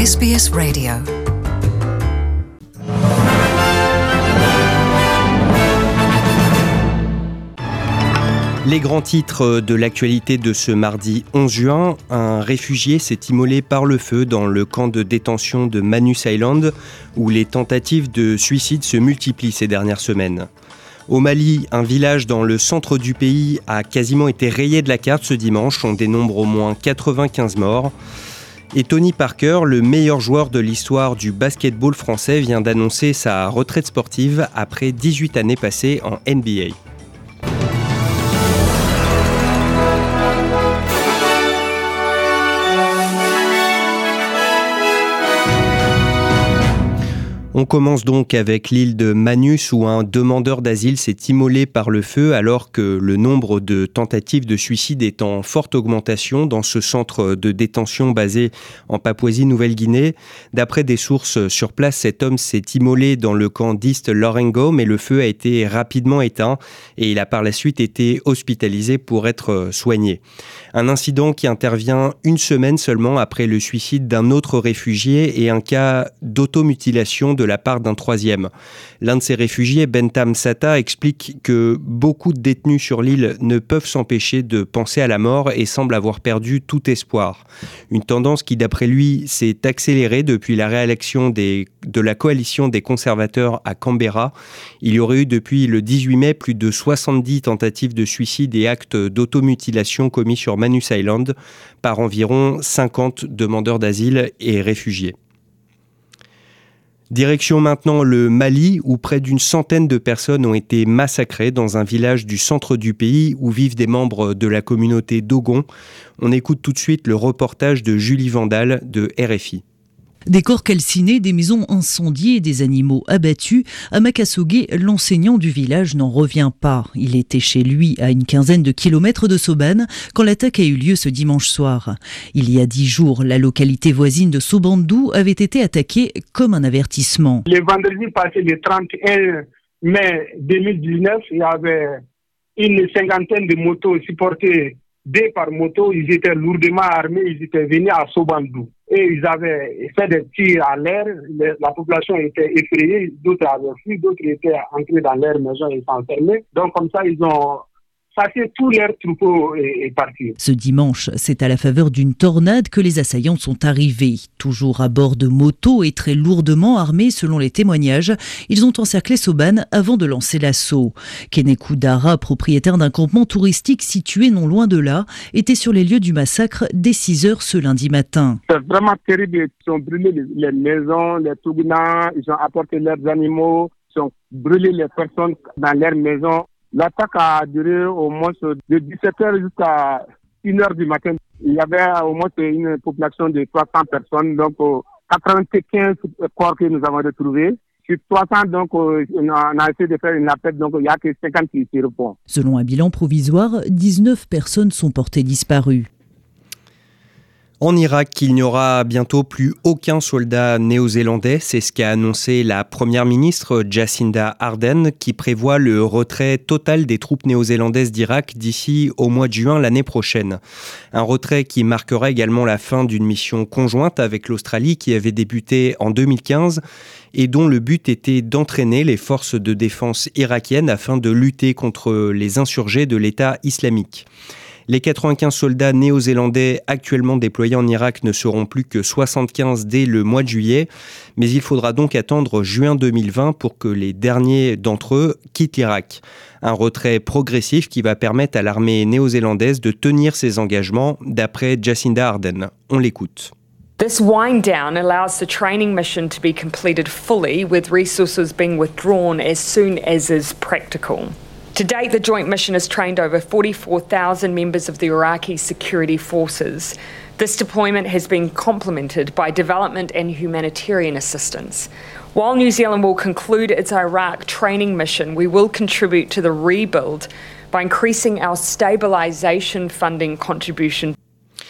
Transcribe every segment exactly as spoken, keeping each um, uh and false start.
S B S Radio. Les grands titres de l'actualité de ce mardi onze juin, un réfugié s'est immolé par le feu dans le camp de détention de Manus Island, où les tentatives de suicide se multiplient ces dernières semaines. Au Mali, un village dans le centre du pays a quasiment été rayé de la carte ce dimanche. On dénombre au moins quatre-vingt-quinze morts. Et Tony Parker, le meilleur joueur de l'histoire du basketball français, vient d'annoncer sa retraite sportive après dix-huit années passées en N B A. On commence donc avec l'île de Manus où un demandeur d'asile s'est immolé par le feu alors que le nombre de tentatives de suicide est en forte augmentation dans ce centre de détention basé en Papouasie-Nouvelle-Guinée. D'après des sources sur place, cet homme s'est immolé dans le camp d'East Lorengo, mais le feu a été rapidement éteint et il a par la suite été hospitalisé pour être soigné. Un incident qui intervient une semaine seulement après le suicide d'un autre réfugié et un cas d'automutilation de la part d'un troisième. L'un de ces réfugiés, Bentham Sata, explique que beaucoup de détenus sur l'île ne peuvent s'empêcher de penser à la mort et semblent avoir perdu tout espoir. Une tendance qui, d'après lui, s'est accélérée depuis la réélection des, de la coalition des conservateurs à Canberra. Il y aurait eu depuis le dix-huit mai plus de soixante-dix tentatives de suicide et actes d'automutilation commis sur Manus Island par environ cinquante demandeurs d'asile et réfugiés. Direction maintenant le Mali, où près d'une centaine de personnes ont été massacrées dans un village du centre du pays où vivent des membres de la communauté Dogon. On écoute tout de suite le reportage de Julie Vandal de R F I. Des corps calcinés, des maisons incendiées et des animaux abattus. À Makasogé, l'enseignant du village n'en revient pas. Il était chez lui à une quinzaine de kilomètres de Sobane quand l'attaque a eu lieu ce dimanche soir. Il y a dix jours, la localité voisine de Sobandou avait été attaquée comme un avertissement. Le vendredi passé, le trente et un mai deux mille dix-neuf, il y avait une cinquantaine de motos supportées deux par moto. Ils étaient lourdement armés, ils étaient venus à Sobandou. Et ils avaient fait des tirs à l'air, la population était effrayée, d'autres avaient fui, d'autres étaient entrés dans leur maison et s'enfermaient. Donc comme ça, ils ont passé tous leurs troupeaux et, et partis. Ce dimanche, c'est à la faveur d'une tornade que les assaillants sont arrivés. Toujours à bord de motos et très lourdement armés selon les témoignages, ils ont encerclé Sobane avant de lancer l'assaut. Kenekou Dara, propriétaire d'un campement touristique situé non loin de là, était sur les lieux du massacre dès six heures ce lundi matin. C'est vraiment terrible. Ils ont brûlé les, les maisons, les toubinans, ils ont apporté leurs animaux, ils ont brûlé les personnes dans leurs maisons. L'attaque a duré au moins de dix-sept heures jusqu'à une heure du matin. Il y avait au moins une population de trois cents personnes, donc quatre-vingt-quinze corps que nous avons retrouvés. Sur trois cents, donc, on a essayé de faire une appel, donc il n'y a que cinquante qui s'y répondent. Selon un bilan provisoire, dix-neuf personnes sont portées disparues. En Irak, il n'y aura bientôt plus aucun soldat néo-zélandais. C'est ce qu'a annoncé la première ministre Jacinda Ardern, qui prévoit le retrait total des troupes néo-zélandaises d'Irak d'ici au mois de juin l'année prochaine. Un retrait qui marquera également la fin d'une mission conjointe avec l'Australie qui avait débuté en deux mille quinze et dont le but était d'entraîner les forces de défense irakiennes afin de lutter contre les insurgés de l'État islamique. Les quatre-vingt-quinze soldats néo-zélandais actuellement déployés en Irak ne seront plus que soixante-quinze dès le mois de juillet, mais il faudra donc attendre juin deux mille vingt pour que les derniers d'entre eux quittent l'Irak. Un retrait progressif qui va permettre à l'armée néo-zélandaise de tenir ses engagements, d'après Jacinda Ardern. On l'écoute. This wind down allows the training mission to be completed fully, with resources being withdrawn as soon as is practical. To date, the joint mission has trained over forty-four thousand members of the Iraqi security forces. This deployment has been complemented by development and humanitarian assistance. While New Zealand will conclude its Iraq training mission, we will contribute to the rebuild by increasing our stabilisation funding contribution.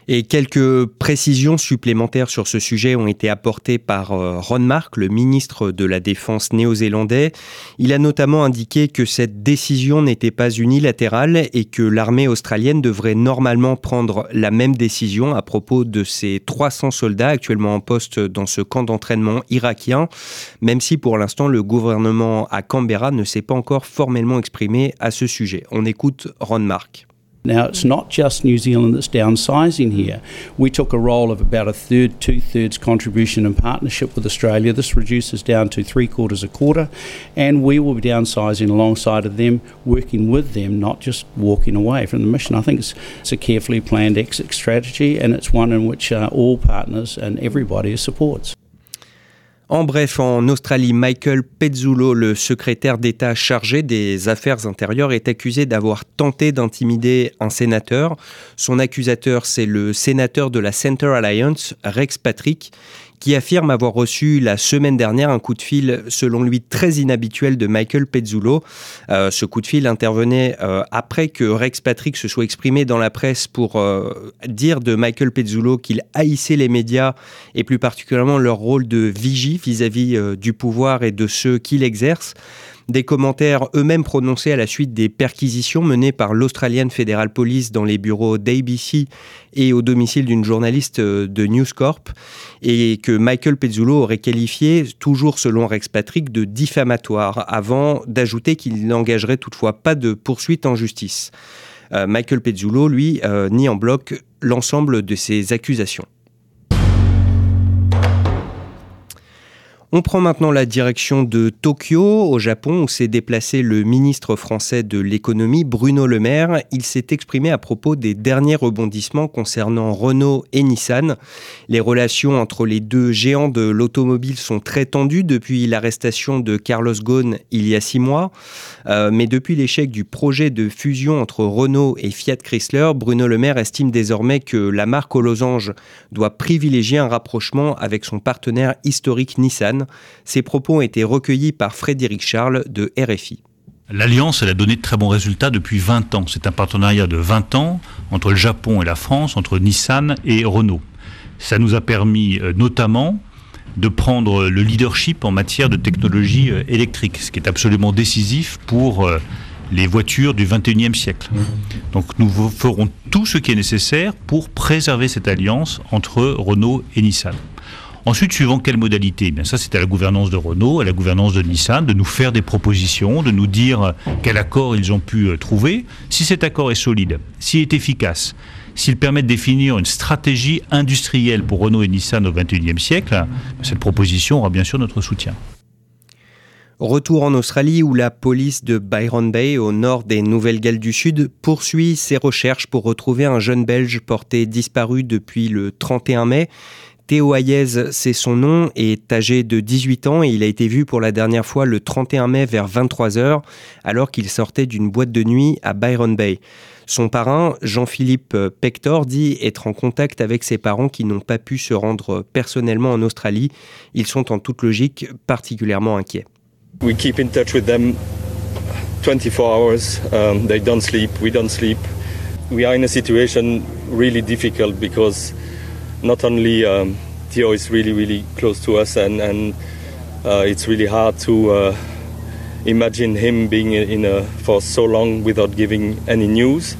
Et quelques précisions supplémentaires sur ce sujet ont été apportées par Ron Mark, le ministre de la Défense néo-zélandais. Il a notamment indiqué que cette décision n'était pas unilatérale et que l'armée australienne devrait normalement prendre la même décision à propos de ses trois cents soldats actuellement en poste dans ce camp d'entraînement irakien, même si pour l'instant le gouvernement à Canberra ne s'est pas encore formellement exprimé à ce sujet. On écoute Ron Mark. Now, it's not just New Zealand that's downsizing here. We took a role of about a third, two-thirds contribution in partnership with Australia. This reduces down to three-quarters, a quarter, and we will be downsizing alongside of them, working with them, not just walking away from the mission. I think it's, it's a carefully planned exit strategy, and it's one in which uh, all partners and everybody supports. En bref, en Australie, Michael Pezzullo, le secrétaire d'État chargé des affaires intérieures, est accusé d'avoir tenté d'intimider un sénateur. Son accusateur, c'est le sénateur de la Centre Alliance, Rex Patrick, qui affirme avoir reçu la semaine dernière un coup de fil, selon lui, très inhabituel de Michael Pezzullo. Euh, ce coup de fil intervenait euh, après que Rex Patrick se soit exprimé dans la presse pour euh, dire de Michael Pezzullo qu'il haïssait les médias et plus particulièrement leur rôle de vigie vis-à-vis euh, du pouvoir et de ceux qui l'exercent. Des commentaires eux-mêmes prononcés à la suite des perquisitions menées par l'Australian Federal Police dans les bureaux d'A B C et au domicile d'une journaliste de News Corp, et que Michael Pezzullo aurait qualifié, toujours selon Rex Patrick, de diffamatoire, avant d'ajouter qu'il n'engagerait toutefois pas de poursuite en justice. Euh, Michael Pezzullo, lui, euh, nie en bloc l'ensemble de ces accusations. On prend maintenant la direction de Tokyo, au Japon, où s'est déplacé le ministre français de l'économie, Bruno Le Maire. Il s'est exprimé à propos des derniers rebondissements concernant Renault et Nissan. Les relations entre les deux géants de l'automobile sont très tendues depuis l'arrestation de Carlos Ghosn il y a six mois. Euh, mais depuis l'échec du projet de fusion entre Renault et Fiat Chrysler, Bruno Le Maire estime désormais que la marque aux losanges doit privilégier un rapprochement avec son partenaire historique Nissan. Ces propos ont été recueillis par Frédéric Charles de R F I. L'Alliance, elle a donné de très bons résultats depuis vingt ans. C'est un partenariat de vingt ans entre le Japon et la France, entre Nissan et Renault. Ça nous a permis euh, notamment de prendre le leadership en matière de technologie euh, électrique, ce qui est absolument décisif pour euh, les voitures du vingt et unième siècle. Donc nous ferons tout ce qui est nécessaire pour préserver cette alliance entre Renault et Nissan. Ensuite, suivant quelle modalité ? Bien, ça, c'est à la gouvernance de Renault, à la gouvernance de Nissan, de nous faire des propositions, de nous dire quel accord ils ont pu trouver. Si cet accord est solide, s'il est efficace, s'il permet de définir une stratégie industrielle pour Renault et Nissan au vingt et unième siècle, cette proposition aura bien sûr notre soutien. Retour en Australie où la police de Byron Bay, au nord des Nouvelles-Galles du Sud, poursuit ses recherches pour retrouver un jeune Belge porté disparu depuis le trente et un mai. Théo Hayez, c'est son nom, est âgé de dix-huit ans et il a été vu pour la dernière fois le trente et un mai vers vingt-trois heures alors qu'il sortait d'une boîte de nuit à Byron Bay. Son parrain, Jean-Philippe Pector, dit être en contact avec ses parents qui n'ont pas pu se rendre personnellement en Australie. Ils sont en toute logique particulièrement inquiets. We keep in touch with them twenty-four hours. Um, they don't sleep, we don't sleep. We are in a situation really difficult because not only um, Theo is really, really close to us, and, and uh, it's really hard to uh, imagine him being in a, for so long without giving any news.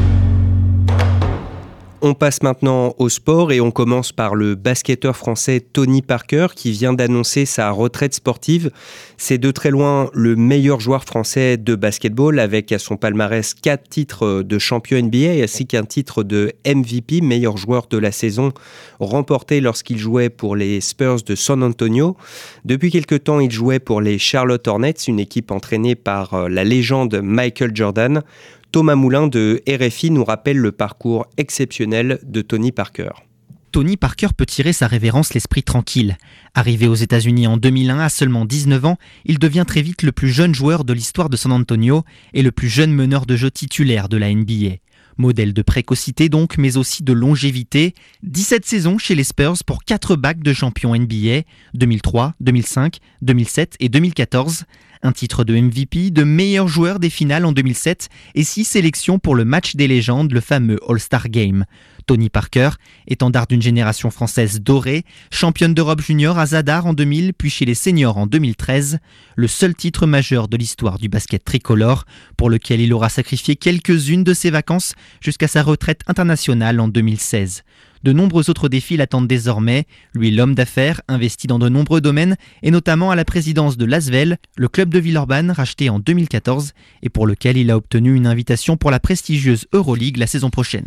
On passe maintenant au sport et on commence par le basketteur français Tony Parker qui vient d'annoncer sa retraite sportive. C'est de très loin le meilleur joueur français de basketball avec à son palmarès quatre titres de champion N B A ainsi qu'un titre de M V P, meilleur joueur de la saison, remporté lorsqu'il jouait pour les Spurs de San Antonio. Depuis quelque temps, il jouait pour les Charlotte Hornets, une équipe entraînée par la légende Michael Jordan. Thomas Moulin de R F I nous rappelle le parcours exceptionnel de Tony Parker. Tony Parker peut tirer sa révérence l'esprit tranquille. Arrivé aux États-Unis en deux mille un à seulement dix-neuf ans, il devient très vite le plus jeune joueur de l'histoire de San Antonio et le plus jeune meneur de jeu titulaire de la N B A. Modèle de précocité donc, mais aussi de longévité. dix-sept saisons chez les Spurs pour quatre bagues de champion N B A, deux mille trois, deux mille cinq, deux mille sept et deux mille quatorze. Un titre de M V P, de meilleur joueur des finales en deux mille sept et six sélections pour le match des légendes, le fameux All-Star Game. Tony Parker, étendard d'une génération française dorée, championne d'Europe junior à Zadar en deux mille, puis chez les seniors en deux mille treize, le seul titre majeur de l'histoire du basket tricolore, pour lequel il aura sacrifié quelques-unes de ses vacances jusqu'à sa retraite internationale en deux mille seize. De nombreux autres défis l'attendent désormais, lui l'homme d'affaires investi dans de nombreux domaines et notamment à la présidence de l'Asvel, le club de Villeurbanne racheté en deux mille quatorze et pour lequel il a obtenu une invitation pour la prestigieuse Euroleague la saison prochaine.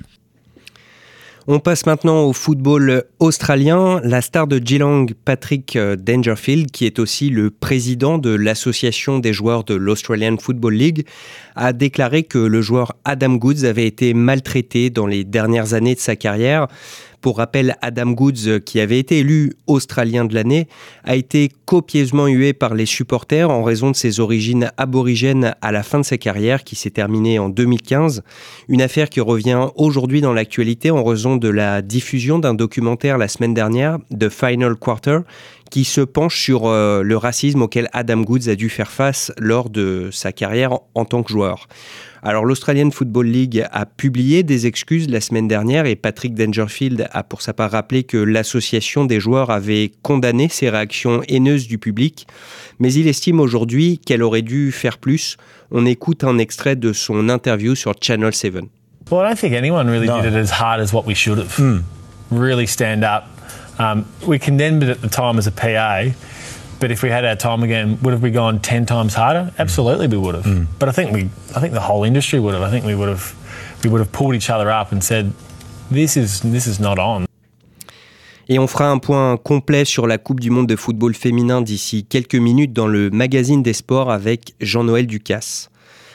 On passe maintenant au football australien. La star de Geelong, Patrick Dangerfield, qui est aussi le président de l'association des joueurs de l'Australian Football League, a déclaré que le joueur Adam Goodes avait été maltraité dans les dernières années de sa carrière. Pour rappel, Adam Goodes, qui avait été élu Australien de l'année, a été copieusement hué par les supporters en raison de ses origines aborigènes à la fin de sa carrière qui s'est terminée en deux mille quinze. Une affaire qui revient aujourd'hui dans l'actualité en raison de la diffusion d'un documentaire la semaine dernière, The Final Quarter, qui se penche sur euh, le racisme auquel Adam Goodes a dû faire face lors de sa carrière en, en tant que joueur. Alors l'Australian Football League a publié des excuses la semaine dernière et Patrick Dangerfield a pour sa part rappelé que l'association des joueurs avait condamné ces réactions haineuses du public, mais il estime aujourd'hui qu'elle aurait dû faire plus. On écoute un extrait de son interview sur Channel seven. Well, I don't think anyone really no. did it as hard as what we should have. Mm. Really stand up. Um, we condemned it at the time as a P A. But if we had our time again, would have we gone ten times harder? Absolutely, we would have. Mm. But I think we, I think the whole industry would have. I think we would have, we would have pulled each other up and said, "This is, this is not on." Et on fera un point complet sur la Coupe du Monde de football féminin d'ici quelques minutes dans le magazine des sports avec Jean-Noël Ducasse.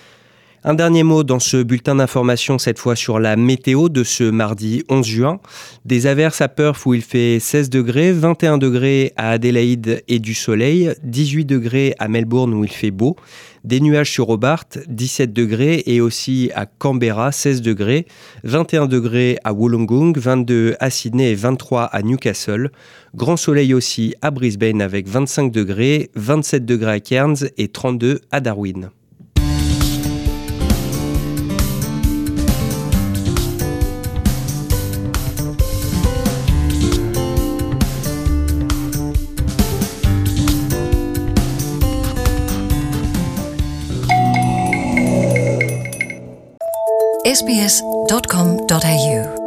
Un dernier mot dans ce bulletin d'information, cette fois sur la météo de ce mardi onze juin. Des averses à Perth où il fait seize degrés, vingt et un degrés à Adélaïde et du soleil, dix-huit degrés à Melbourne où il fait beau, des nuages sur Hobart, dix-sept degrés et aussi à Canberra, seize degrés, vingt et un degrés à Wollongong, vingt-deux à Sydney et vingt-trois à Newcastle. Grand soleil aussi à Brisbane avec vingt-cinq degrés, vingt-sept degrés à Cairns et trente-deux à Darwin. s b s dot com dot a u